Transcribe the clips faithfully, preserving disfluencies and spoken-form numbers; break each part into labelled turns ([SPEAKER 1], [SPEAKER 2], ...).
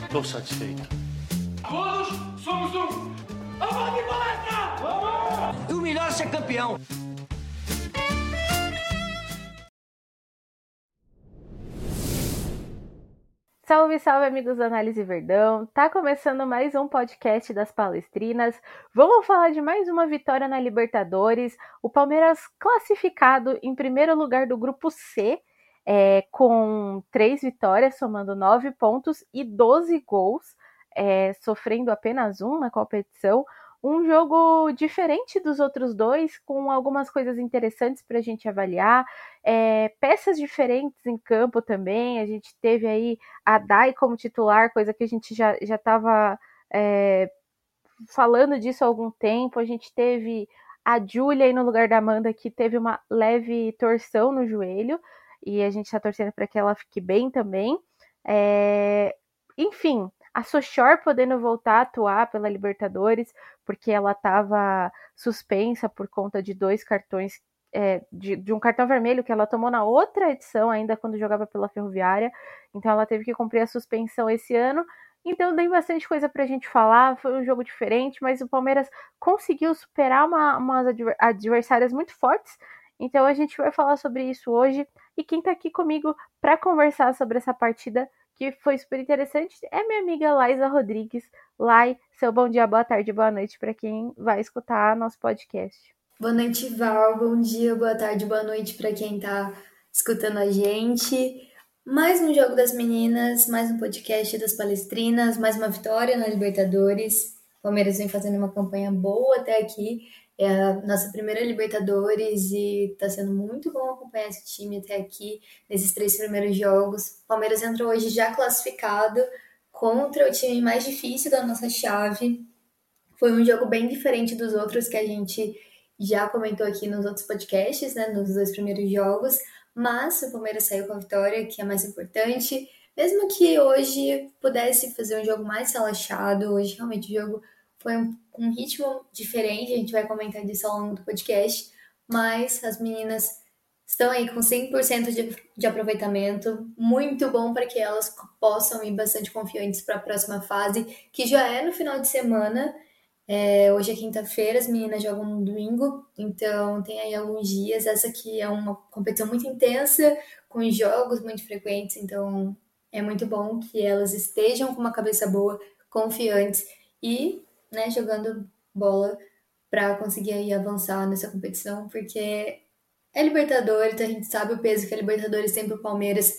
[SPEAKER 1] Estou satisfeito.
[SPEAKER 2] Todos somos um. Vamos de palestra! Vamos!
[SPEAKER 3] E o melhor é ser campeão.
[SPEAKER 4] Salve, salve, amigos do Análise Verdão. Tá começando mais um podcast das Palestrinas. Vamos falar de mais uma vitória na Libertadores. O Palmeiras classificado em primeiro lugar do grupo C, é, com três vitórias, somando nove pontos e doze gols, é, sofrendo apenas um na competição. Um jogo diferente dos outros dois, com algumas coisas interessantes para a gente avaliar, é, peças diferentes em campo também. A gente teve aí a Dai como titular, coisa que a gente já estava é, falando disso há algum tempo. A gente teve a Júlia aí no lugar da Amanda, que teve uma leve torção no joelho, e a gente está torcendo para que ela fique bem também. É, enfim, a Sochor podendo voltar a atuar pela Libertadores, porque ela estava suspensa por conta de dois cartões, é, de, de um cartão vermelho que ela tomou na outra edição, ainda quando jogava pela Ferroviária. Então ela teve que cumprir a suspensão esse ano. Então tem bastante coisa pra gente falar, foi um jogo diferente, mas o Palmeiras conseguiu superar uma, umas adversárias muito fortes. Então a gente vai falar sobre isso hoje. E quem tá aqui comigo para conversar sobre essa partida, que foi super interessante, é minha amiga Laisa Rodrigues. Lai, seu bom dia, boa tarde, boa noite para quem vai escutar nosso podcast.
[SPEAKER 5] Boa noite, Val. Bom dia, boa tarde, boa noite para quem tá escutando a gente. Mais um Jogo das Meninas, mais um podcast das Palestrinas, mais uma vitória na Libertadores. O Palmeiras vem fazendo uma campanha boa até aqui. É a nossa primeira Libertadores e tá sendo muito bom acompanhar esse time até aqui, nesses três primeiros jogos. O Palmeiras entrou hoje já classificado contra o time mais difícil da nossa chave. Foi um jogo bem diferente dos outros que a gente já comentou aqui nos outros podcasts, né, nos dois primeiros jogos, mas o Palmeiras saiu com a vitória, que é mais importante. Mesmo que hoje pudesse fazer um jogo mais relaxado, hoje realmente o jogo foi um, um ritmo diferente, a gente vai comentar disso ao longo do podcast, mas as meninas estão aí com cem por cento de, de aproveitamento, muito bom para que elas possam ir bastante confiantes para a próxima fase, que já é no final de semana. É, hoje é quinta-feira, as meninas jogam no domingo, então tem aí alguns dias. Essa aqui é uma competição muito intensa, com jogos muito frequentes, então é muito bom que elas estejam com uma cabeça boa, confiantes e, né, jogando bola para conseguir aí avançar nessa competição, porque é Libertadores, a gente sabe o peso que a Libertadores tem para o Palmeiras,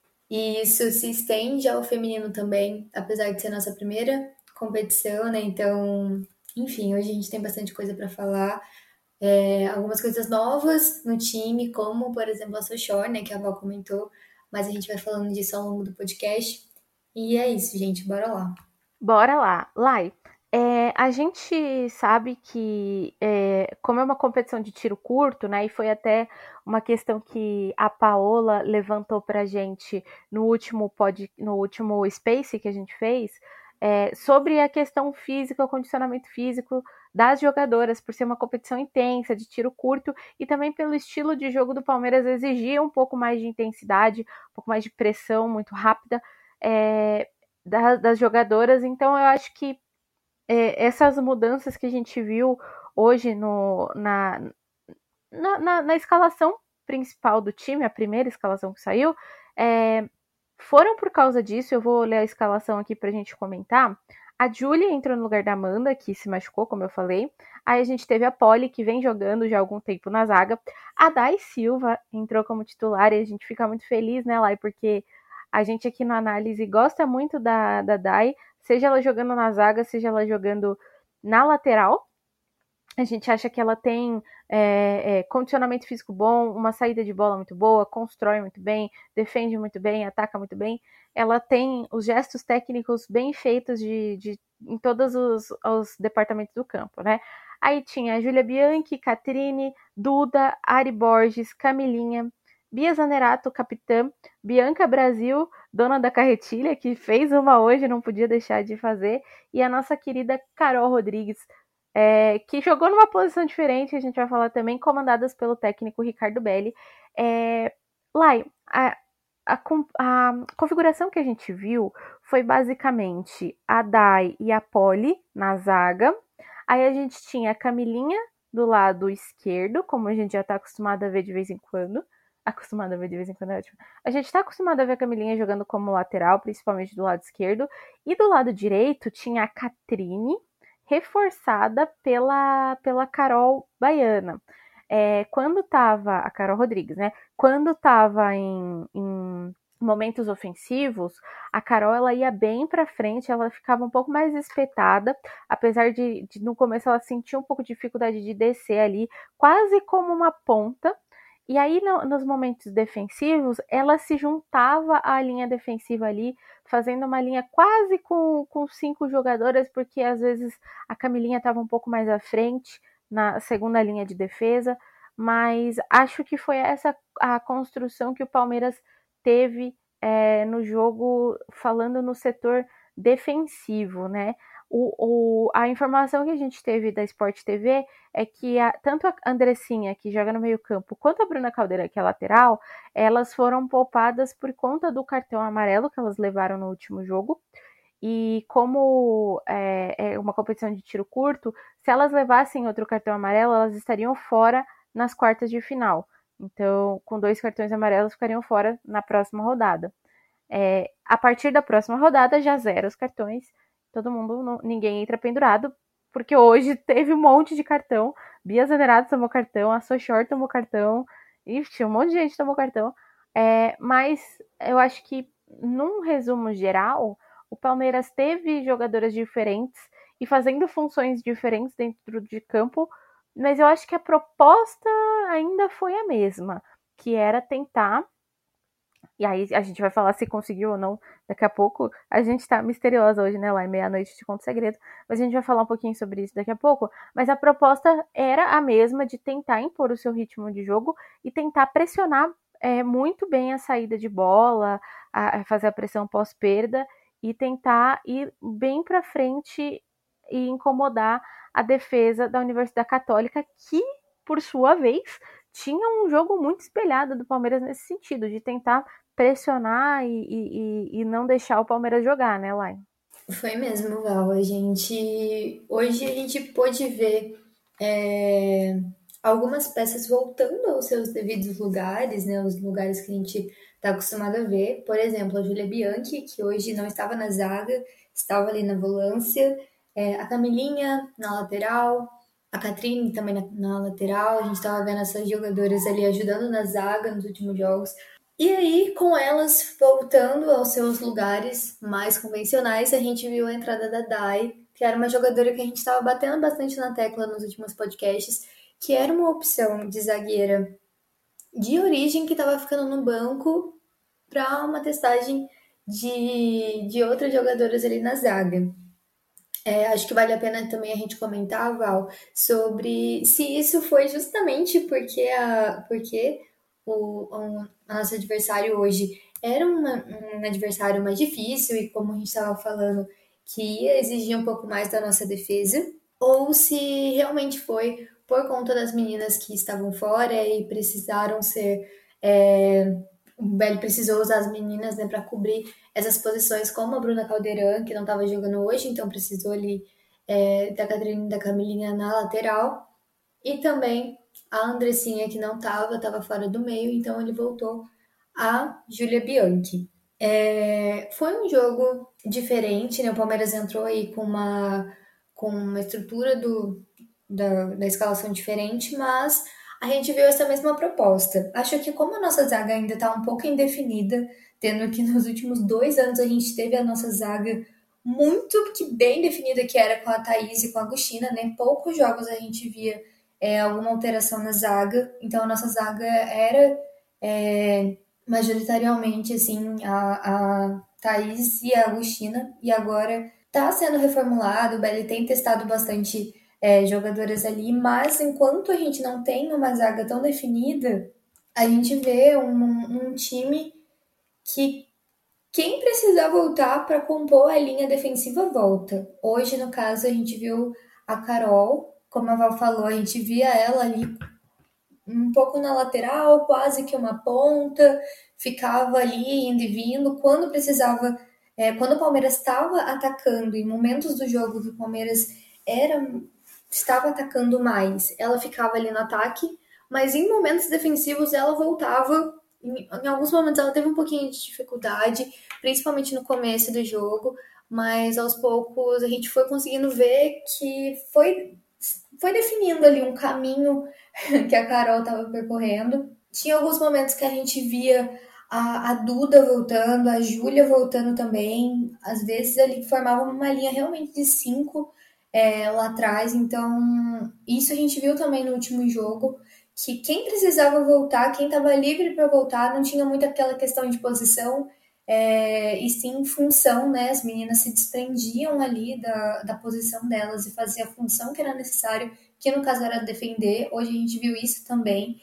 [SPEAKER 5] e isso se estende ao feminino também, apesar de ser nossa primeira competição, né? Então, enfim, hoje a gente tem bastante coisa para falar. É, algumas coisas novas no time, como, por exemplo, a Sochor, né, que a Val comentou, mas a gente vai falando disso ao longo do podcast. E é isso, gente, bora lá.
[SPEAKER 4] Bora lá. Lai, é, a gente sabe que, é, como é uma competição de tiro curto, né, e foi até uma questão que a Paola levantou pra gente no último, pod, no último Space que a gente fez, é, sobre a questão física, o condicionamento físico das jogadoras, por ser uma competição intensa, de tiro curto, e também pelo estilo de jogo do Palmeiras exigir um pouco mais de intensidade, um pouco mais de pressão muito rápida, é, das, das jogadoras. Então eu acho que é, essas mudanças que a gente viu hoje no, na, na, na, na escalação principal do time, a primeira escalação que saiu, é, foram por causa disso. Eu vou ler a escalação aqui pra gente comentar. A Júlia entrou no lugar da Amanda, que se machucou, como eu falei. Aí a gente teve a Polly, que vem jogando já há algum tempo na zaga. A Dai Silva entrou como titular e a gente fica muito feliz, né, Lai? Porque a gente aqui na análise gosta muito da, da Dai, seja ela jogando na zaga, seja ela jogando na lateral. A gente acha que ela tem é, é, condicionamento físico bom, uma saída de bola muito boa, constrói muito bem, defende muito bem, ataca muito bem. Ela tem os gestos técnicos bem feitos de, de, em todos os, os departamentos do campo, né? Aí tinha a Júlia Bianchi, Catrine, Duda, Ari Borges, Camilinha, Bia Zanerato, capitã, Bianca Brasil, dona da carretilha, que fez uma hoje, não podia deixar de fazer, e a nossa querida Carol Rodrigues, É, que jogou numa posição diferente, a gente vai falar também, comandadas pelo técnico Ricardo Belli. É, Lai, a, a, a configuração que a gente viu foi basicamente a Dai e a Polly na zaga. Aí a gente tinha a Camilinha do lado esquerdo, como a gente já tá acostumado a ver de vez em quando. Acostumado a ver de vez em quando é ótimo. A gente tá acostumado a ver a Camilinha jogando como lateral, principalmente do lado esquerdo. E do lado direito tinha a Catrine, reforçada pela, pela Carol Baiana. É, quando tava, a Carol Rodrigues, né? Quando tava em, em momentos ofensivos, a Carol ela ia bem pra frente, ela ficava um pouco mais espetada, apesar de, de no começo ela sentia um pouco de dificuldade de descer ali, quase como uma ponta. E aí, no, nos momentos defensivos, ela se juntava à linha defensiva ali, fazendo uma linha quase com, com cinco jogadoras, porque às vezes a Camilinha estava um pouco mais à frente na segunda linha de defesa, mas acho que foi essa a construção que o Palmeiras teve é, no jogo, falando no setor defensivo, né? O, o, a informação que a gente teve da Sport T V é que a, tanto a Andressinha, que joga no meio campo, quanto a Bruna Caldeira, que é lateral, elas foram poupadas por conta do cartão amarelo que elas levaram no último jogo. E como é, é uma competição de tiro curto, se elas levassem outro cartão amarelo, elas estariam fora nas quartas de final. Então, com dois cartões amarelos, ficariam fora na próxima rodada. É, a partir da próxima rodada, já zera os cartões. Todo mundo, não, ninguém entra pendurado, porque hoje teve um monte de cartão. Bia Zanerato tomou cartão, a Sochor tomou cartão, ixi, um monte de gente tomou cartão. É, mas eu acho que, num resumo geral, o Palmeiras teve jogadoras diferentes e fazendo funções diferentes dentro de campo, mas eu acho que a proposta ainda foi a mesma, que era tentar. E aí a gente vai falar se conseguiu ou não daqui a pouco. A gente tá misteriosa hoje, né? Lá em meia-noite te conto segredo. Mas a gente vai falar um pouquinho sobre isso daqui a pouco. Mas a proposta era a mesma de tentar impor o seu ritmo de jogo e tentar pressionar é, muito bem a saída de bola, a, a fazer a pressão pós-perda e tentar ir bem para frente e incomodar a defesa da Universidade Católica, que, por sua vez, tinha um jogo muito espelhado do Palmeiras nesse sentido, de tentar pressionar e, e, e não deixar o Palmeiras jogar, né, Lai?
[SPEAKER 5] Foi mesmo, Val. A gente... Hoje a gente pôde ver é, algumas peças voltando aos seus devidos lugares, né, os lugares que a gente está acostumado a ver. Por exemplo, a Júlia Bianchi, que hoje não estava na zaga, estava ali na volância. É, a Camilinha na lateral, a Catrine também na, na lateral. A gente estava vendo essas jogadoras ali ajudando na zaga nos últimos jogos. E aí, com elas voltando aos seus lugares mais convencionais, a gente viu a entrada da Dai, que era uma jogadora que a gente estava batendo bastante na tecla nos últimos podcasts, que era uma opção de zagueira de origem que estava ficando no banco para uma testagem de, de outras jogadoras ali na zaga. É, acho que vale a pena também a gente comentar, Val, sobre se isso foi justamente porque, a, porque o, o nosso adversário hoje era uma, um adversário mais difícil e, como a gente estava falando, que ia exigir um pouco mais da nossa defesa, ou se realmente foi por conta das meninas que estavam fora e precisaram ser... É, o Belly precisou usar as meninas, né, para cobrir essas posições, como a Bruna Caldeirão, que não estava jogando hoje, então precisou ali é, da Catarina e da Camilinha na lateral, e também a Andressinha, que não estava, estava fora do meio, então ele voltou a Júlia Bianchi. É, foi um jogo diferente, né? O Palmeiras entrou aí com uma, com uma estrutura do, da, da escalação diferente, mas a gente viu essa mesma proposta. Acho que como a nossa zaga ainda está um pouco indefinida, tendo que nos últimos dois anos a gente teve a nossa zaga muito que bem definida, que era com a Thaís e com a Agostina, né? Poucos jogos a gente via é, alguma alteração na zaga, então a nossa zaga era é, majoritariamente assim, a, a Thaís e a Agostina, e agora está sendo reformulado, o Belly tem testado bastante é, jogadoras ali, mas enquanto a gente não tem uma zaga tão definida, a gente vê um, um time que quem precisar voltar para compor a linha defensiva volta. Hoje, no caso, a gente viu a Carol, como a Val falou, a gente via ela ali um pouco na lateral, quase que uma ponta, ficava ali indo e vindo. Quando precisava É, quando o Palmeiras estava atacando, em momentos do jogo que o Palmeiras era, estava atacando mais, ela ficava ali no ataque, mas em momentos defensivos ela voltava. Em, em alguns momentos ela teve um pouquinho de dificuldade, principalmente no começo do jogo, mas aos poucos a gente foi conseguindo ver que foi, foi definindo ali um caminho que a Carol estava percorrendo. Tinha alguns momentos que a gente via a, a Duda voltando, a Júlia voltando também. Às vezes ali formava uma linha realmente de cinco é, lá atrás. Então, isso a gente viu também no último jogo, que quem precisava voltar, quem estava livre para voltar, não tinha muito aquela questão de posição, é, e sim função, né? As meninas se desprendiam ali da, da posição delas e faziam a função que era necessário, que no caso era defender. Hoje a gente viu isso também.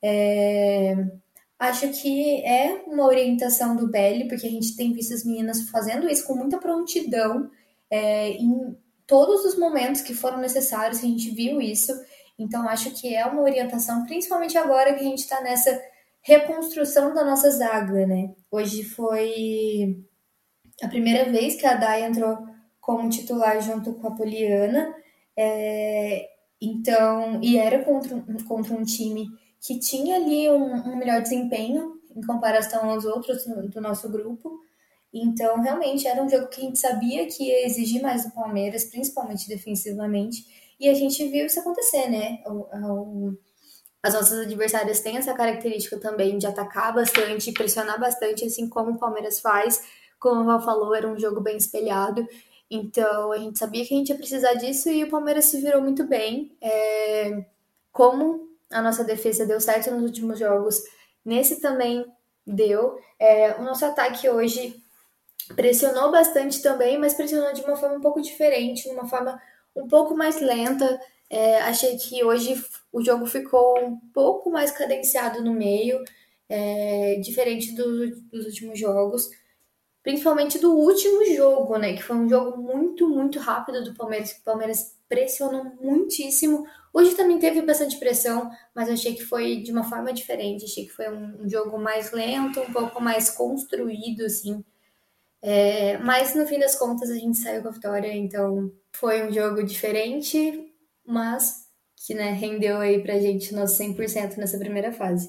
[SPEAKER 5] É, acho que é uma orientação do Belly, porque a gente tem visto as meninas fazendo isso com muita prontidão, é, em todos os momentos que foram necessários, a gente viu isso. Então, acho que é uma orientação, principalmente agora que a gente está nessa reconstrução da nossa zaga, né? Hoje foi a primeira vez que a Day entrou como titular junto com a Poliana, é, então, e era contra, um- contra um time que tinha ali um, um melhor desempenho em comparação aos outros do, do nosso grupo. Então, realmente, era um jogo que a gente sabia que ia exigir mais do Palmeiras, principalmente defensivamente, e a gente viu isso acontecer, né? O, o, as nossas adversárias têm essa característica também de atacar bastante, pressionar bastante, assim como o Palmeiras faz. Como o Val falou, era um jogo bem espelhado. Então, a gente sabia que a gente ia precisar disso e o Palmeiras se virou muito bem. É, como a nossa defesa deu certo nos últimos jogos, nesse também deu. É, o nosso ataque hoje pressionou bastante também, mas pressionou de uma forma um pouco diferente, de uma forma um pouco mais lenta. É, achei que hoje o jogo ficou um pouco mais cadenciado no meio, é, diferente do, dos últimos jogos, principalmente do último jogo, né? Que foi um jogo muito, muito rápido do Palmeiras, que o Palmeiras pressionou muitíssimo. Hoje também teve bastante pressão, mas achei que foi de uma forma diferente. Achei que foi um, um jogo mais lento, um pouco mais construído, assim. É, mas no fim das contas a gente saiu com a vitória, então foi um jogo diferente, mas que, né, rendeu aí pra gente nosso cem por cento nessa primeira fase.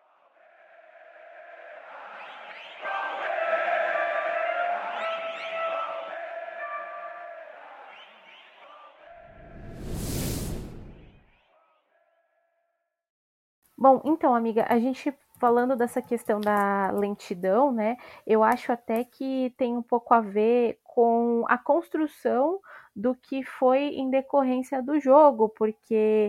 [SPEAKER 4] Bom, então, amiga, a gente falando dessa questão da lentidão, né? Eu acho até que tem um pouco a ver com a construção do que foi em decorrência do jogo, porque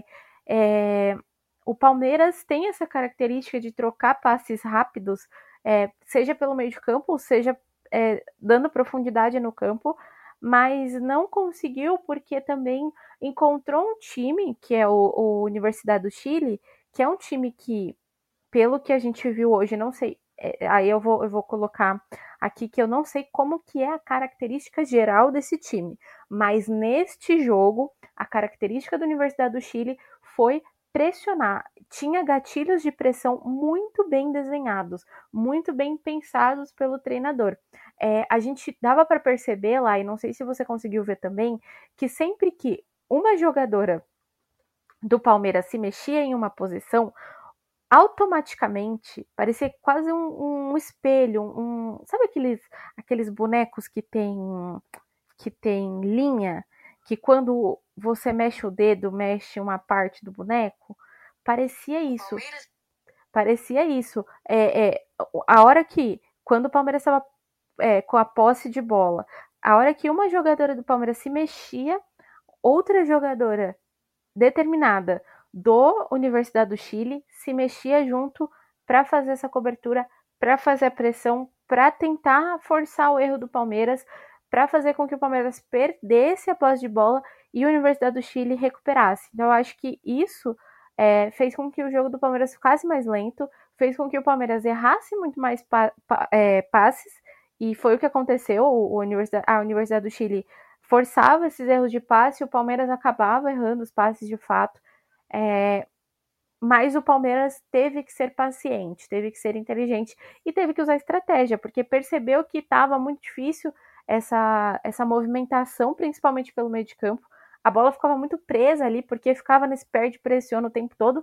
[SPEAKER 4] é, o Palmeiras tem essa característica de trocar passes rápidos, é, seja pelo meio de campo, seja é, dando profundidade no campo, mas não conseguiu porque também encontrou um time, que é o, o Universidade do Chile, que é um time que, pelo que a gente viu hoje, não sei, é, aí eu vou, eu vou colocar aqui que eu não sei como que é a característica geral desse time, mas neste jogo, a característica da Universidade do Chile foi pressionar, tinha gatilhos de pressão muito bem desenhados, muito bem pensados pelo treinador. É, a gente dava para perceber lá, e não sei se você conseguiu ver também, que sempre que uma jogadora do Palmeiras se mexia em uma posição, automaticamente parecia quase um, um espelho, um, sabe aqueles, aqueles bonecos que tem, que tem linha, que quando você mexe o dedo, mexe uma parte do boneco? Parecia isso. Parecia isso. É, é, a hora que, quando o Palmeiras estava é, com a posse de bola, a hora que uma jogadora do Palmeiras se mexia, outra jogadora determinada do Universidade do Chile se mexia junto para fazer essa cobertura, para fazer a pressão, para tentar forçar o erro do Palmeiras, para fazer com que o Palmeiras perdesse a posse de bola e a Universidade do Chile recuperasse. Então eu acho que isso é, fez com que o jogo do Palmeiras ficasse mais lento, fez com que o Palmeiras errasse muito mais pa pa é, passes, e foi o que aconteceu. O, o Universidade, a Universidade do Chile forçava esses erros de passe e o Palmeiras acabava errando os passes de fato. É, mas o Palmeiras teve que ser paciente, teve que ser inteligente e teve que usar estratégia, porque percebeu que estava muito difícil essa, essa movimentação, principalmente pelo meio de campo. A bola ficava muito presa ali, porque ficava nesse perde-pressiona o tempo todo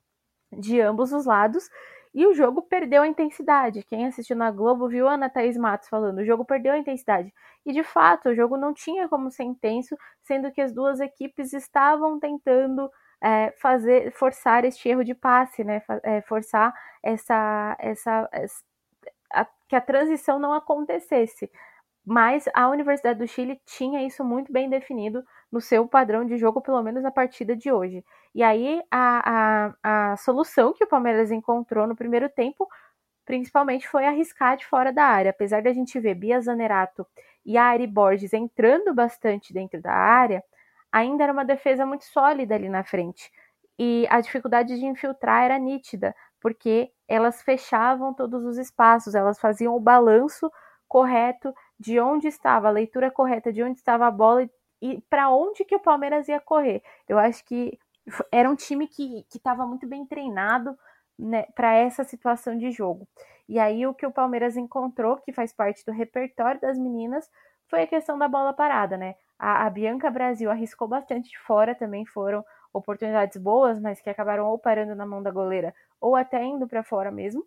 [SPEAKER 4] de ambos os lados, e o jogo perdeu a intensidade. Quem assistiu na Globo viu a Ana Thaís Matos falando, o jogo perdeu a intensidade. E de fato, o jogo não tinha como ser intenso, sendo que as duas equipes estavam tentando é, fazer, forçar este erro de passe, né? É, forçar essa, essa, essa a, que a transição não acontecesse. Mas a Universidade do Chile tinha isso muito bem definido no seu padrão de jogo, pelo menos na partida de hoje. E aí a, a, a solução que o Palmeiras encontrou no primeiro tempo, principalmente, foi arriscar de fora da área. Apesar da gente ver Bia Zanerato e a Ari Borges entrando bastante dentro da área, ainda era uma defesa muito sólida ali na frente. E a dificuldade de infiltrar era nítida, porque elas fechavam todos os espaços, elas faziam o balanço correto de onde estava, a leitura correta de onde estava a bola e para onde que o Palmeiras ia correr. Eu acho que era um time que estava muito bem treinado, né, para essa situação de jogo. E aí o que o Palmeiras encontrou, que faz parte do repertório das meninas, foi a questão da bola parada, né? A, a Bianca Brasil arriscou bastante de fora, também foram oportunidades boas, mas que acabaram ou parando na mão da goleira ou até indo para fora mesmo.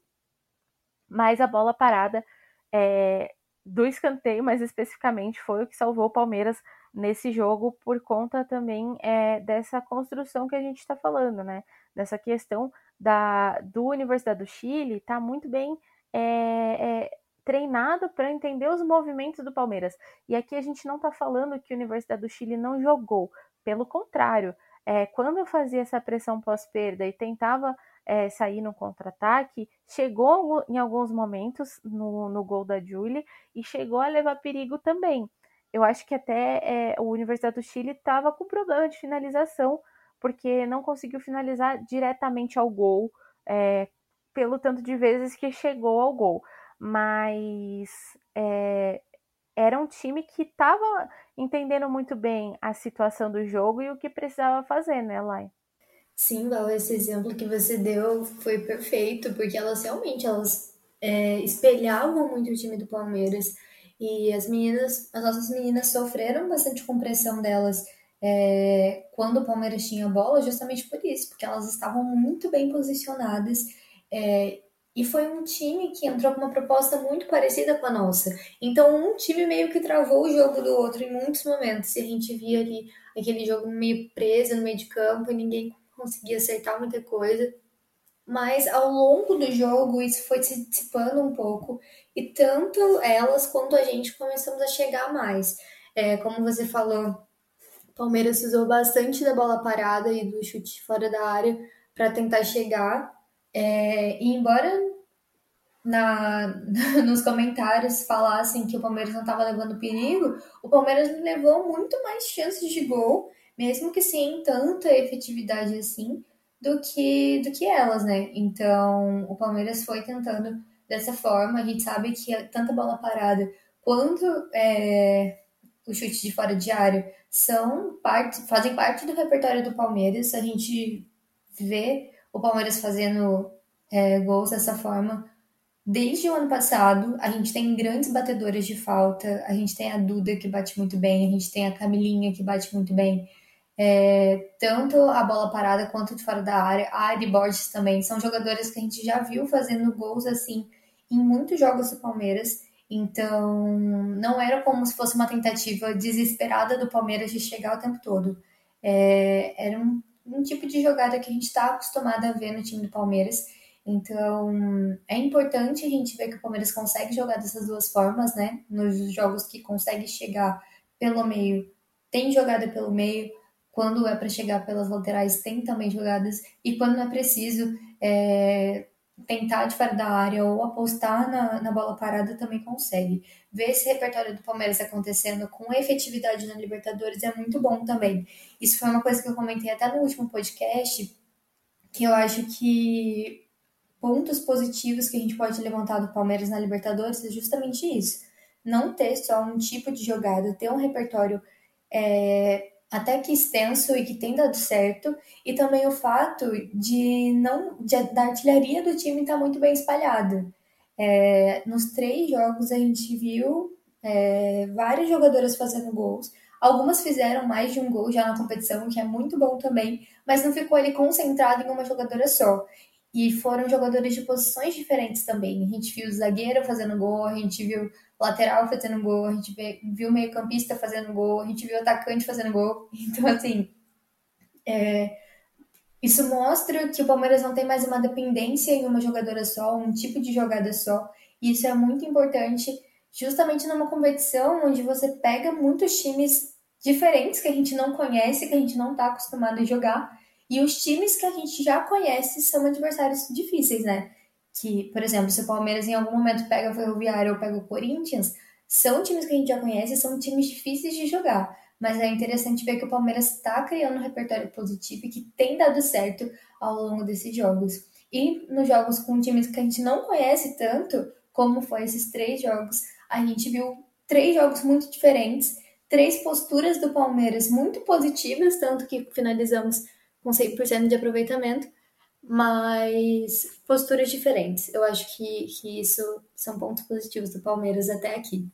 [SPEAKER 4] Mas a bola parada é, do escanteio, mais especificamente, foi o que salvou o Palmeiras nesse jogo, por conta também é, dessa construção que a gente está falando, né? Dessa questão da, do Universidade do Chile, tá muito bem é, é, treinado para entender os movimentos do Palmeiras. E aqui a gente não está falando que a Universidade do Chile não jogou, pelo contrário, é, quando eu fazia essa pressão pós-perda e tentava É, sair no contra-ataque, chegou em alguns momentos no, no gol da Julie e chegou a levar perigo também. Eu acho que até é, o Universidade do Chile estava com problema de finalização, porque não conseguiu finalizar diretamente ao gol, é, pelo tanto de vezes que chegou ao gol. Mas é, era um time que estava entendendo muito bem a situação do jogo e o que precisava fazer, né, Lai?
[SPEAKER 5] Sim, Val, esse exemplo que você deu foi perfeito, porque elas realmente elas é, espelhavam muito o time do Palmeiras. E as meninas, as nossas meninas sofreram bastante com pressão delas é, quando o Palmeiras tinha bola, justamente por isso, porque elas estavam muito bem posicionadas. É, e foi um time que entrou com uma proposta muito parecida com a nossa. Então, um time meio que travou o jogo do outro em muitos momentos. E a gente via ali aquele jogo meio preso no meio de campo e ninguém conseguia acertar muita coisa, mas ao longo do jogo isso foi se dissipando um pouco e tanto elas quanto a gente começamos a chegar mais. É, como você falou, o Palmeiras usou bastante da bola parada e do chute fora da área para tentar chegar. É, e embora na, nos comentários falassem que o Palmeiras não estava levando perigo, o Palmeiras levou muito mais chances de gol, mesmo que sem tanta efetividade assim, do que, do que elas, né? Então, o Palmeiras foi tentando dessa forma. A gente sabe que tanta bola parada quanto é, o chute de fora de área são parte, fazem parte do repertório do Palmeiras. A gente vê o Palmeiras fazendo é, gols dessa forma desde o ano passado. A gente tem grandes batedoras de falta, a gente tem a Duda que bate muito bem, a gente tem a Camilinha que bate muito bem, é, tanto a bola parada quanto de fora da área. A Ari Borges também, são jogadoras que a gente já viu fazendo gols assim em muitos jogos do Palmeiras, então não era como se fosse uma tentativa desesperada do Palmeiras de chegar o tempo todo. É, era um, um tipo de jogada que a gente está acostumado a ver no time do Palmeiras. Então, é importante a gente ver que o Palmeiras consegue jogar dessas duas formas, né? Nos jogos que consegue chegar pelo meio, tem jogada pelo meio. Quando é para chegar pelas laterais, tem também jogadas. E quando é preciso é, tentar de fora da área ou apostar na, na bola parada, também consegue. Ver esse repertório do Palmeiras acontecendo com efetividade na Libertadores é muito bom também. Isso foi uma coisa que eu comentei até no último podcast, que eu acho que pontos positivos que a gente pode levantar do Palmeiras na Libertadores é justamente isso. Não ter só um tipo de jogada, ter um repertório é, até que extenso e que tem dado certo, e também o fato de não de, da artilharia do time estar tá muito bem espalhada. É, nos três jogos a gente viu é, várias jogadoras fazendo gols. Algumas fizeram mais de um gol já na competição, o que é muito bom também, mas não ficou ali concentrado em uma jogadora só. E foram jogadores de posições diferentes também. A gente viu o zagueiro fazendo gol, a gente viu lateral fazendo gol, a gente viu o meio-campista fazendo gol, a gente viu o atacante fazendo gol. Então, assim, isso mostra que o Palmeiras não tem mais uma dependência em uma jogadora só, um tipo de jogada só. E isso é muito importante, justamente numa competição onde você pega muitos times diferentes que a gente não conhece, que a gente não está acostumado a jogar. E os times que a gente já conhece são adversários difíceis, né? Que, por exemplo, se o Palmeiras em algum momento pega o Ferroviário ou pega o Corinthians, são times que a gente já conhece, são times difíceis de jogar. Mas é interessante ver que o Palmeiras está criando um repertório positivo e que tem dado certo ao longo desses jogos. E nos jogos com times que a gente não conhece tanto, como foi esses três jogos, a gente viu três jogos muito diferentes, três posturas do Palmeiras muito positivas, tanto que finalizamos com cem por cento de aproveitamento, mas posturas diferentes. Eu acho que, que isso são pontos positivos do Palmeiras até aqui.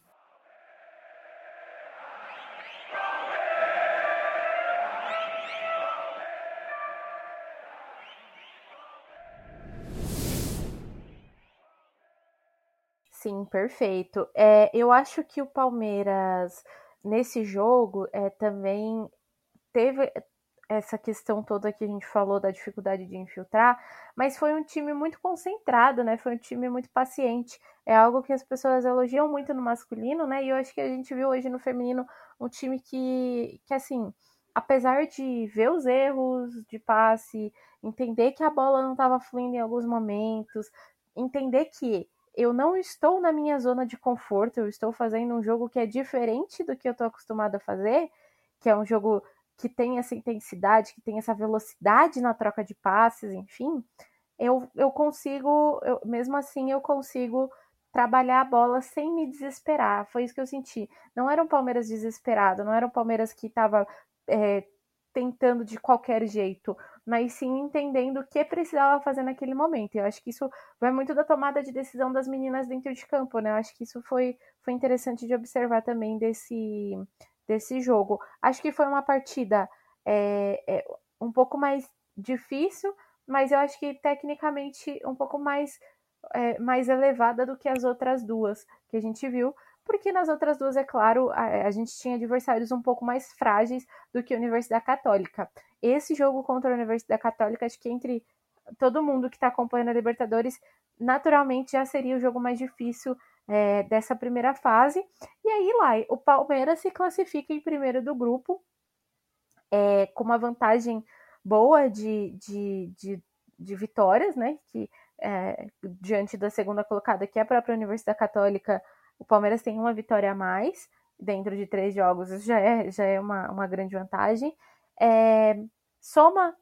[SPEAKER 4] Sim, perfeito. É, eu acho que o Palmeiras, nesse jogo, é, também teve essa questão toda que a gente falou da dificuldade de infiltrar, mas foi um time muito concentrado, né? Foi um time muito paciente. É algo que as pessoas elogiam muito no masculino, né? E eu acho que a gente viu hoje no feminino um time que, que assim, apesar de ver os erros de passe, entender que a bola não estava fluindo em alguns momentos, entender que eu não estou na minha zona de conforto, eu estou fazendo um jogo que é diferente do que eu estou acostumada a fazer, que é um jogo que tem essa intensidade, que tem essa velocidade na troca de passes, enfim, eu, eu consigo, eu, mesmo assim, eu consigo trabalhar a bola sem me desesperar. Foi isso que eu senti. Não era um Palmeiras desesperado, não era um Palmeiras que estava é, tentando de qualquer jeito, mas sim entendendo o que precisava fazer naquele momento. Eu acho que isso vai muito da tomada de decisão das meninas dentro de campo, né? Eu acho que isso foi, foi interessante de observar também desse, desse jogo. Acho que foi uma partida é, é, um pouco mais difícil, mas eu acho que tecnicamente um pouco mais, é, mais elevada do que as outras duas que a gente viu, porque nas outras duas, é claro, a, a gente tinha adversários um pouco mais frágeis do que a Universidade Católica. Esse jogo contra a Universidade Católica, acho que entre todo mundo que está acompanhando a Libertadores, naturalmente já seria o jogo mais difícil é, dessa primeira fase. E aí, lá, o Palmeiras se classifica em primeiro do grupo, é, com uma vantagem boa de, de, de, de vitórias, né? Que é, diante da segunda colocada, que é a própria Universidade Católica, o Palmeiras tem uma vitória a mais dentro de três jogos, isso já é, já é uma, uma grande vantagem. É, soma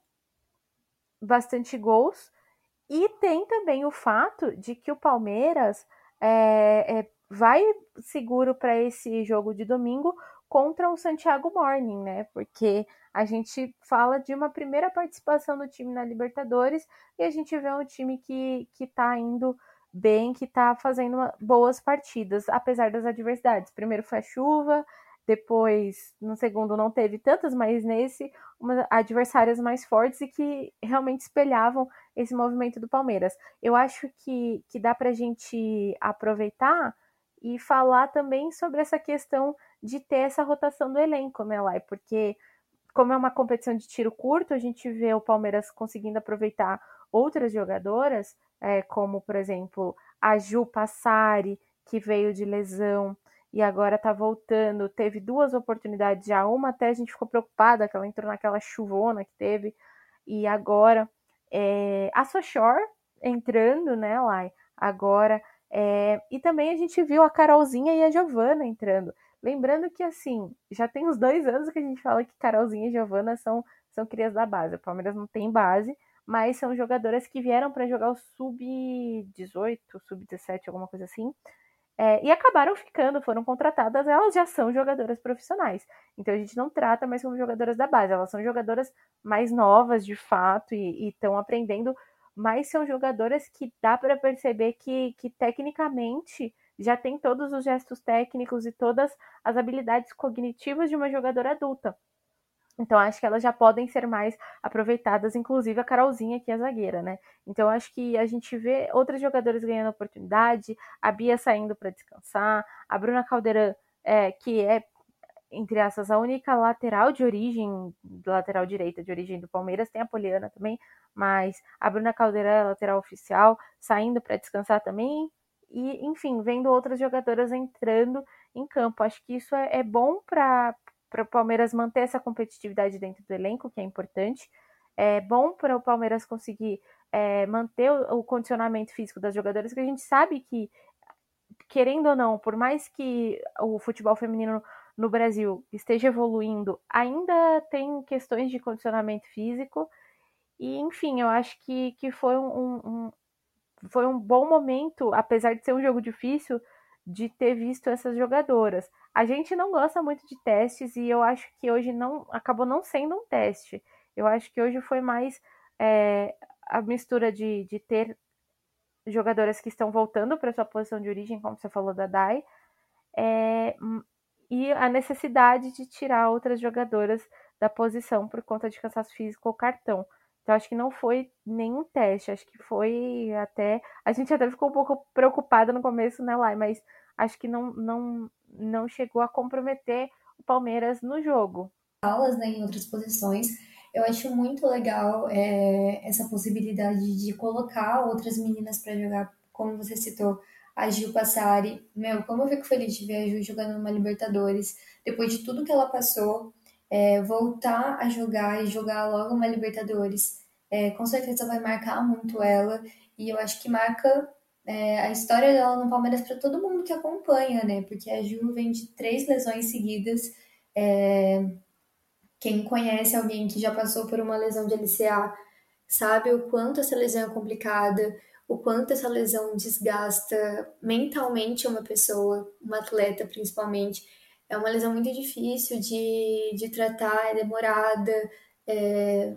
[SPEAKER 4] bastante gols, e tem também o fato de que o Palmeiras é, é, vai seguro para esse jogo de domingo contra o Santiago Morning, né? Porque a gente fala de uma primeira participação do time na Libertadores e a gente vê um time que, que tá indo bem, que tá fazendo uma, boas partidas, apesar das adversidades. Primeiro foi a chuva, depois, no segundo, não teve tantas, mas nesse, uma, adversárias mais fortes e que realmente espelhavam esse movimento do Palmeiras. Eu acho que, que dá para a gente aproveitar e falar também sobre essa questão de ter essa rotação do elenco, né, Lai? Porque, como é uma competição de tiro curto, a gente vê o Palmeiras conseguindo aproveitar outras jogadoras, é, como, por exemplo, a Ju Passari, que veio de lesão e agora tá voltando. Teve duas oportunidades já, uma até a gente ficou preocupada, que ela entrou naquela chuvona que teve, e agora é, a Sochor entrando, né, Lai, agora, é, e também a gente viu a Carolzinha e a Giovana entrando. Lembrando que, assim, já tem uns dois anos que a gente fala que Carolzinha e Giovana são, são crias da base. O Palmeiras não tem base, mas são jogadoras que vieram para jogar o sub dezoito, sub dezessete, alguma coisa assim, É, e acabaram ficando, foram contratadas, elas já são jogadoras profissionais. Então a gente não trata mais como jogadoras da base, elas são jogadoras mais novas de fato e estão aprendendo, mas são jogadoras que dá para perceber que, que tecnicamente já tem todos os gestos técnicos e todas as habilidades cognitivas de uma jogadora adulta. Então, acho que elas já podem ser mais aproveitadas, inclusive a Carolzinha, que é a zagueira, né? Então, acho que a gente vê outras jogadoras ganhando oportunidade, a Bia saindo para descansar, a Bruna Caldeirão, é, que é, entre aspas, a única lateral de origem, lateral direita de origem do Palmeiras, tem a Poliana também, mas a Bruna Caldeirão é a lateral oficial, saindo para descansar também, e, enfim, vendo outras jogadoras entrando em campo. Acho que isso é, é bom para para o Palmeiras manter essa competitividade dentro do elenco, que é importante. É bom para o Palmeiras conseguir é, manter o, o condicionamento físico das jogadoras, que a gente sabe que, querendo ou não, por mais que o futebol feminino no Brasil esteja evoluindo, ainda tem questões de condicionamento físico. E, enfim, eu acho que, que foi um, um, foi um bom momento, apesar de ser um jogo difícil, de ter visto essas jogadoras. A gente não gosta muito de testes e eu acho que hoje não acabou não sendo um teste. Eu acho que hoje foi mais é, a mistura de, de ter jogadoras que estão voltando para sua posição de origem, como você falou da Dai, é, e a necessidade de tirar outras jogadoras da posição por conta de cansaço físico ou cartão. Então, acho que não foi nenhum teste, acho que foi até... A gente até ficou um pouco preocupada no começo, né, Lai? Mas acho que não, não, não chegou a comprometer o Palmeiras no jogo.
[SPEAKER 5] Aulas, né, em outras posições. Eu acho muito legal é, essa possibilidade de colocar outras meninas para jogar, como você citou, a Gil Passari. Meu, como eu fico feliz de ver a Gil jogando numa Libertadores, depois de tudo que ela passou, é, voltar a jogar e jogar logo uma Libertadores, é, com certeza vai marcar muito ela, e eu acho que marca é, a história dela no Palmeiras para todo mundo que acompanha, né? Porque a Gil vem de três lesões seguidas. É, quem conhece alguém que já passou por uma lesão de L C A sabe o quanto essa lesão é complicada, o quanto essa lesão desgasta mentalmente uma pessoa, uma atleta principalmente. É uma lesão muito difícil de, de tratar, é demorada. É...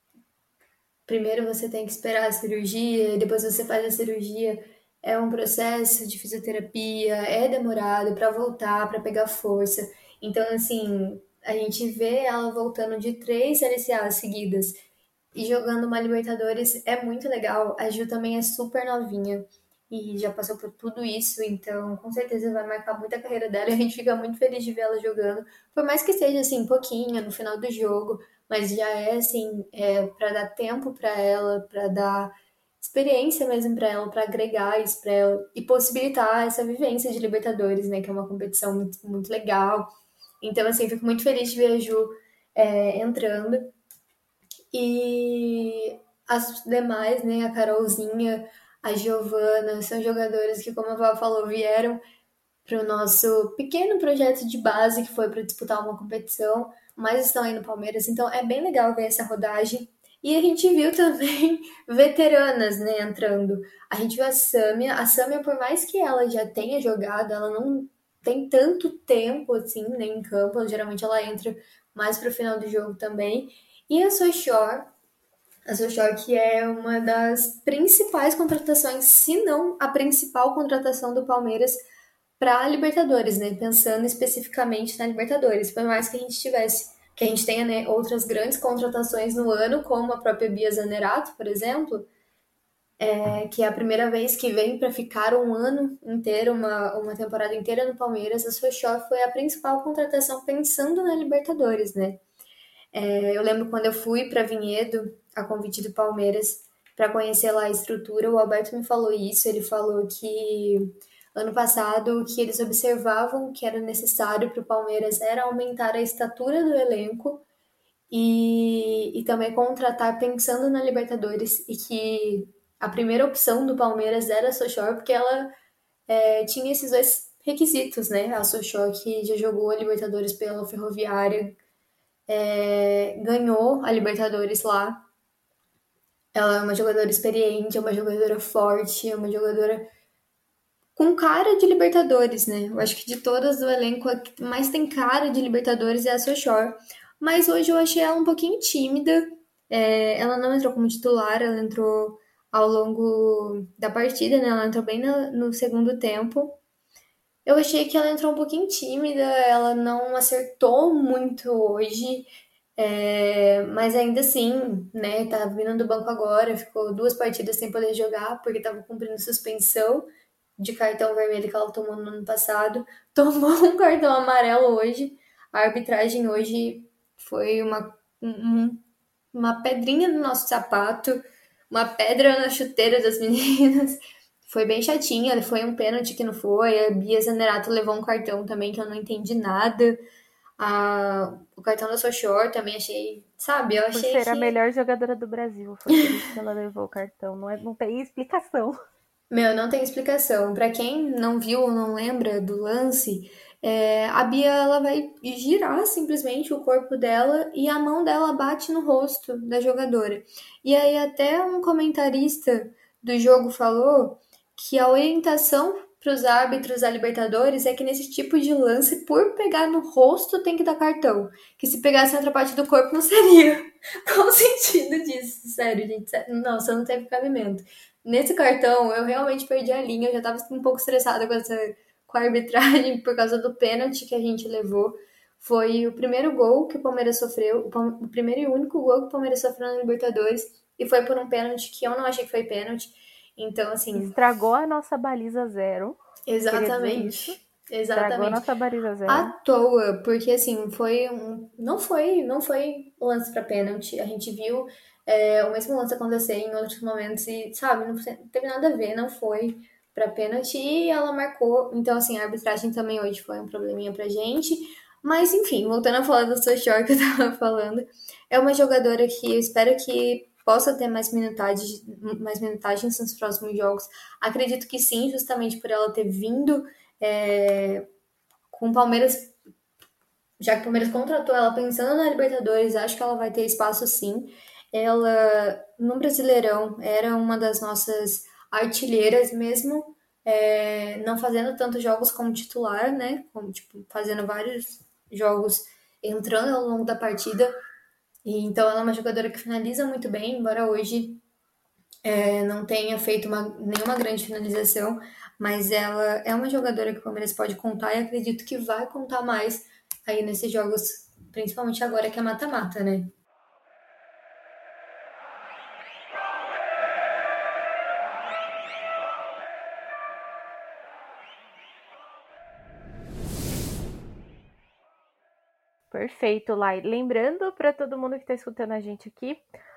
[SPEAKER 5] Primeiro você tem que esperar a cirurgia, depois você faz a cirurgia. É um processo de fisioterapia, é demorado para voltar, para pegar força. Então, assim, a gente vê ela voltando de três L C As seguidas e jogando uma Libertadores é muito legal. A Ju também é super novinha e já passou por tudo isso, então com certeza vai marcar muito a carreira dela e a gente fica muito feliz de ver ela jogando. Por mais que seja assim, pouquinho no final do jogo, mas já é assim, é, para dar tempo para ela, para dar experiência mesmo para ela, para agregar isso para ela e possibilitar essa vivência de Libertadores, né, que é uma competição muito, muito legal. Então, assim, fico muito feliz de ver a Ju é, entrando. E as demais, né, a Carolzinha, a Giovana, são jogadores que, como a Val falou, vieram para o nosso pequeno projeto de base, que foi para disputar uma competição, mas estão aí no Palmeiras, então é bem legal ver essa rodagem. E a gente viu também veteranas, né, entrando. A gente viu a Sâmia. A Sâmia, por mais que ela já tenha jogado, ela não tem tanto tempo, assim, né, em campo. Geralmente ela entra mais para o final do jogo também. E a Sochor, a Sochor que é uma das principais contratações, se não a principal contratação do Palmeiras para a Libertadores, né? Pensando especificamente na Libertadores. Por mais que a gente tivesse, que a gente tenha, né, outras grandes contratações no ano, como a própria Bia Zanerato, por exemplo, é, que é a primeira vez que vem para ficar um ano inteiro, uma, uma temporada inteira no Palmeiras. A Sochor foi a principal contratação pensando na Libertadores, né? É, eu lembro quando eu fui para Vinhedo, a convite do Palmeiras, para conhecer lá a estrutura, o Alberto me falou isso. Ele falou que ano passado o que eles observavam que era necessário para o Palmeiras era aumentar a estatura do elenco e, e também contratar pensando na Libertadores, e que a primeira opção do Palmeiras era a Sochor, porque ela é, tinha esses dois requisitos, né? A Sochor, que já jogou a Libertadores pela Ferroviária, é, ganhou a Libertadores lá. Ela é uma jogadora experiente, é uma jogadora forte, é uma jogadora com cara de Libertadores, né? Eu acho que de todas do elenco, a que mais tem cara de Libertadores é a Sochor. Mas hoje eu achei ela um pouquinho tímida. É, ela não entrou como titular, ela entrou ao longo da partida, né? Ela entrou bem no, no segundo tempo. Eu achei que ela entrou um pouquinho tímida, ela não acertou muito hoje, é, mas ainda assim, né, tá vindo do banco agora, ficou duas partidas sem poder jogar, porque tava cumprindo suspensão de cartão vermelho que ela tomou no ano passado, tomou um cartão amarelo hoje, a arbitragem hoje foi uma, um- uma pedrinha no nosso sapato, uma pedra na chuteira das meninas. Foi bem chatinha, foi um pênalti que não foi. A Bia Zanerato levou um cartão também que eu não entendi nada. A- o cartão da Sochor também achei, sabe, eu
[SPEAKER 4] Por
[SPEAKER 5] achei
[SPEAKER 4] ser a
[SPEAKER 5] que,
[SPEAKER 4] melhor jogadora do Brasil. Foi por isso que ela levou o cartão. Não, é, não tem explicação.
[SPEAKER 5] meu, não tem explicação. Pra quem não viu ou não lembra do lance, é, a Bia ela vai girar simplesmente o corpo dela e a mão dela bate no rosto da jogadora. E aí até um comentarista do jogo falou que a orientação para os árbitros da Libertadores é que nesse tipo de lance, por pegar no rosto, tem que dar cartão. Que se pegasse em outra parte do corpo, não seria. Qual o sentido disso? Sério, gente. Sério. Nossa, não teve cabimento. Nesse cartão, eu realmente perdi a linha. Eu já tava um pouco estressada com, essa, com a arbitragem por causa do pênalti que a gente levou. Foi o primeiro gol que o Palmeiras sofreu, o, Palme- o primeiro e único gol que o Palmeiras sofreu na Libertadores. E foi por um pênalti que eu não achei que foi pênalti. Então, assim,
[SPEAKER 4] Estragou a nossa baliza zero. Queria dizer isso.
[SPEAKER 5] exatamente.
[SPEAKER 4] Estragou a
[SPEAKER 5] Exatamente.
[SPEAKER 4] nossa baliza
[SPEAKER 5] À
[SPEAKER 4] zero.
[SPEAKER 5] toa, porque assim, foi um. Não foi, não foi lance pra pênalti. A gente viu é, o mesmo lance acontecer em outros momentos e, sabe, não teve nada a ver, não foi pra pênalti e ela marcou. Então, assim, a arbitragem também hoje foi um probleminha pra gente. Mas, enfim, voltando a falar do Sochor que eu tava falando, é uma jogadora que eu espero que possa ter mais minutagens, mais minutagens nos próximos jogos. Acredito que sim, justamente por ela ter vindo. É, com o Palmeiras, já que o Palmeiras contratou ela pensando na Libertadores, acho que ela vai ter espaço sim. Ela, no Brasileirão, era uma das nossas artilheiras mesmo, é, não fazendo tantos jogos como titular, né? Como, tipo, fazendo vários jogos entrando ao longo da partida. E, então ela é uma jogadora que finaliza muito bem, embora hoje é, não tenha feito uma, nenhuma grande finalização, mas ela é uma jogadora que o Palmeiras pode contar e acredito que vai contar mais aí nesses jogos, principalmente agora que é mata-mata, né?
[SPEAKER 4] Perfeito, Lai. Lembrando para todo mundo que está escutando a gente aqui,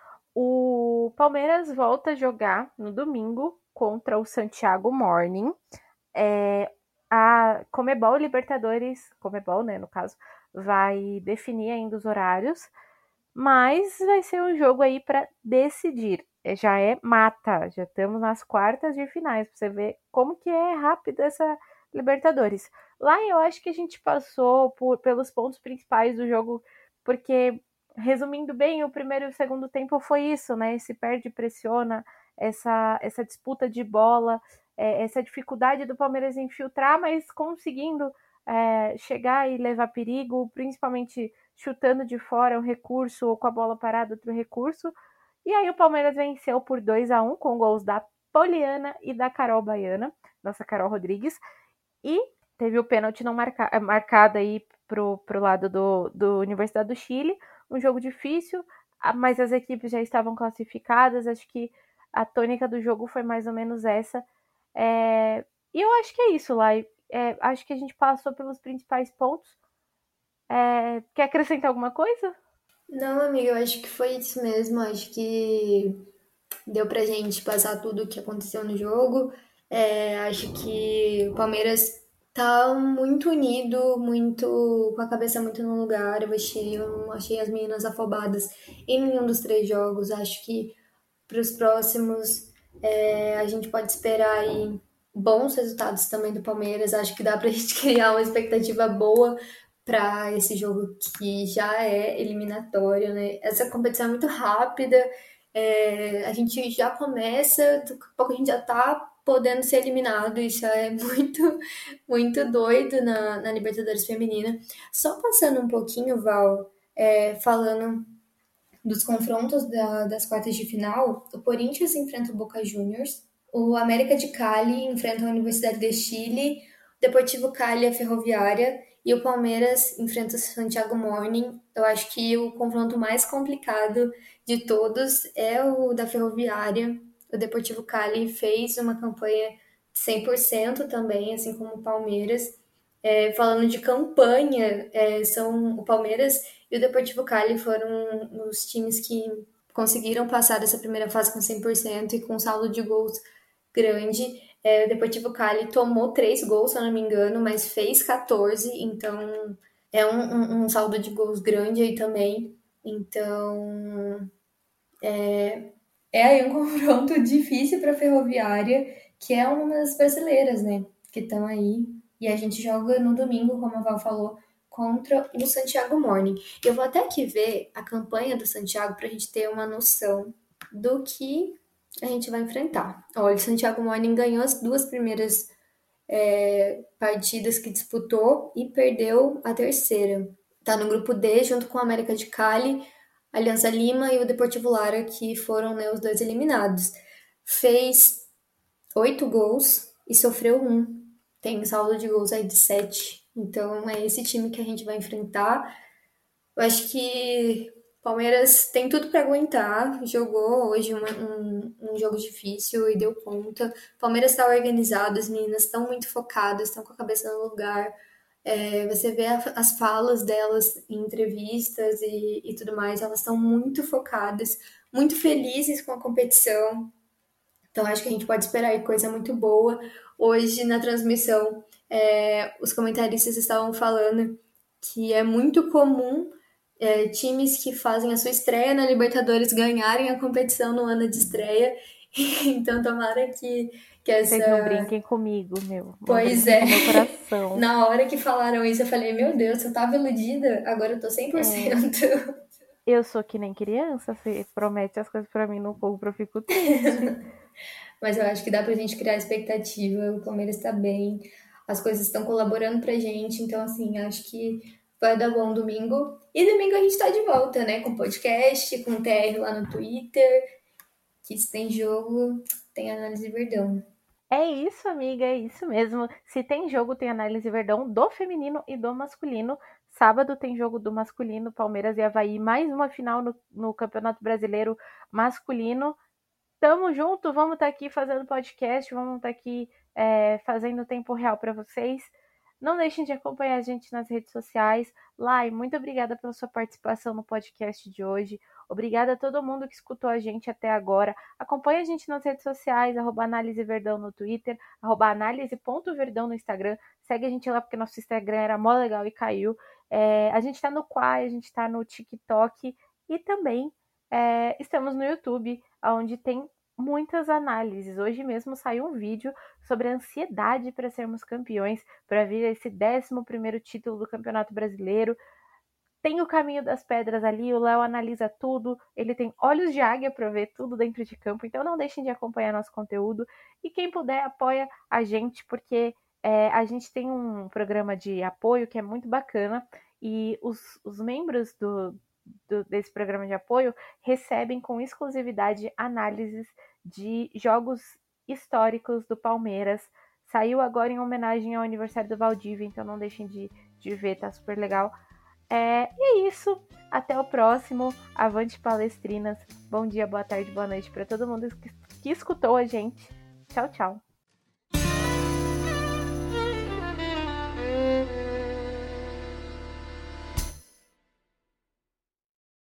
[SPEAKER 4] o Palmeiras volta a jogar no domingo contra o Santiago Morning. É, a Comebol Libertadores, Comebol, né, no caso, vai definir ainda os horários, mas vai ser um jogo aí para decidir. É, já é mata, já estamos nas quartas de finais, pra você ver como que é rápido essa Libertadores. Lá eu acho que a gente passou por, pelos pontos principais do jogo, porque, resumindo bem, o primeiro e o segundo tempo foi isso, né? Esse perde e pressiona, essa, essa disputa de bola, é, essa dificuldade do Palmeiras infiltrar, mas conseguindo é, chegar e levar perigo, principalmente chutando de fora um recurso ou com a bola parada outro recurso. E aí o Palmeiras venceu por dois a um com gols da Poliana e da Carol Baiana, nossa Carol Rodrigues, e teve o pênalti não marca, marcado aí pro, pro lado do, do Universidade do Chile, um jogo difícil, mas as equipes já estavam classificadas, acho que a tônica do jogo foi mais ou menos essa. É, e eu acho que é isso, Lai. É, acho que a gente passou pelos principais pontos. É, quer acrescentar alguma coisa?
[SPEAKER 5] Não, amiga, eu acho que foi isso mesmo. Acho que deu pra gente passar tudo o que aconteceu no jogo. É, acho que o Palmeiras tá muito unido, muito com a cabeça muito no lugar. Eu achei, eu não achei as meninas afobadas em nenhum dos três jogos. Acho que para os próximos é, a gente pode esperar aí bons resultados também do Palmeiras. Acho que dá pra gente criar uma expectativa boa para esse jogo que já é eliminatório, né? Essa competição é muito rápida, é, a gente já começa, daqui a pouco a gente já tá podendo ser eliminado. Isso é muito, muito doido na, na Libertadores Feminina. Só passando um pouquinho, Val, é, falando dos confrontos da, das quartas de final, o Corinthians enfrenta o Boca Juniors, o América de Cali enfrenta a Universidade de Chile, o Deportivo Cali a Ferroviária e o Palmeiras enfrenta o Santiago Morning. Eu acho que o confronto mais complicado de todos é o da Ferroviária. O Deportivo Cali fez uma campanha de cem por cento também, assim como o Palmeiras. É, falando de campanha, é, são o Palmeiras e o Deportivo Cali foram os times que conseguiram passar dessa primeira fase com cem por cento e com saldo de gols grande. É, o Deportivo Cali tomou três gols, se eu não me engano, mas fez quatorze, então é um, um, um saldo de gols grande aí também. Então é, é aí um confronto difícil para a Ferroviária, que é uma das brasileiras, né? Que estão aí. E a gente joga no domingo, como a Val falou, contra o Santiago Morning. Eu vou até aqui ver a campanha do Santiago para a gente ter uma noção do que a gente vai enfrentar. Olha, o Santiago Morning ganhou as duas primeiras é, partidas que disputou e perdeu a terceira. Tá no grupo D, junto com a América de Cali, Alianza Lima e o Deportivo Lara, que foram, né, os dois eliminados. Fez oito gols e sofreu um. Tem saldo de gols aí de sete. Então é esse time que a gente vai enfrentar. Eu acho que o Palmeiras tem tudo para aguentar. Jogou hoje uma, um, um jogo difícil e deu conta. O Palmeiras está organizado, as meninas estão muito focadas, estão com a cabeça no lugar. É, você vê a, as falas delas em entrevistas e, e tudo mais, elas estão muito focadas, muito felizes com a competição. Então, acho que a gente pode esperar aí coisa muito boa. Hoje, na transmissão, é, os comentaristas estavam falando que é muito comum é, times que fazem a sua estreia na Libertadores ganharem a competição no ano de estreia. Então, tomara que, que essa...
[SPEAKER 4] Vocês não brinquem comigo, meu. Não
[SPEAKER 5] Pois
[SPEAKER 4] brinquem
[SPEAKER 5] é.
[SPEAKER 4] com meu coração.
[SPEAKER 5] Na hora que falaram isso, eu falei, meu Deus, eu tava iludida, agora eu tô cem por cento.
[SPEAKER 4] É, eu sou que nem criança, você promete as coisas pra mim, não compro, eu fico triste.
[SPEAKER 5] Mas eu acho que dá pra gente criar expectativa, o Palmeiras tá bem, as coisas estão colaborando pra gente, então assim, acho que vai dar bom domingo. E domingo a gente tá de volta, né, com podcast, com T R lá no Twitter, que se tem jogo, tem análise Verdão.
[SPEAKER 4] É isso, amiga, é isso mesmo. Se tem jogo, tem análise Verdão do feminino e do masculino. Sábado tem jogo do masculino, Palmeiras e Avaí, mais uma final no, no Campeonato Brasileiro masculino. Tamo junto, vamos estar tá aqui fazendo podcast, vamos estar tá aqui é, fazendo tempo real para vocês. Não deixem de acompanhar a gente nas redes sociais. Lai, muito obrigada pela sua participação no podcast de hoje. Obrigada a todo mundo que escutou a gente até agora. Acompanhe a gente nas redes sociais, arroba Análise Verdão no Twitter, arroba análise.verdão no Instagram. Segue a gente lá porque nosso Instagram era mó legal e caiu. É, a gente tá no Quai, a gente tá no TikTok e também é, estamos no YouTube, onde tem muitas análises. Hoje mesmo saiu um vídeo sobre a ansiedade para sermos campeões, para vir esse décimo primeiro título do Campeonato Brasileiro. Tem o Caminho das Pedras ali, o Léo analisa tudo, ele tem olhos de águia para ver tudo dentro de campo, então não deixem de acompanhar nosso conteúdo. E quem puder, apoia a gente, porque é, a gente tem um programa de apoio que é muito bacana, e os, os membros do, do, desse programa de apoio recebem com exclusividade análises de jogos históricos do Palmeiras. Saiu agora em homenagem ao aniversário do Valdívia, então não deixem de, de ver, tá super legal. É, e é isso, até o próximo. Avante Palestrinas, bom dia, boa tarde, boa noite para todo mundo que, que escutou a gente. Tchau, tchau.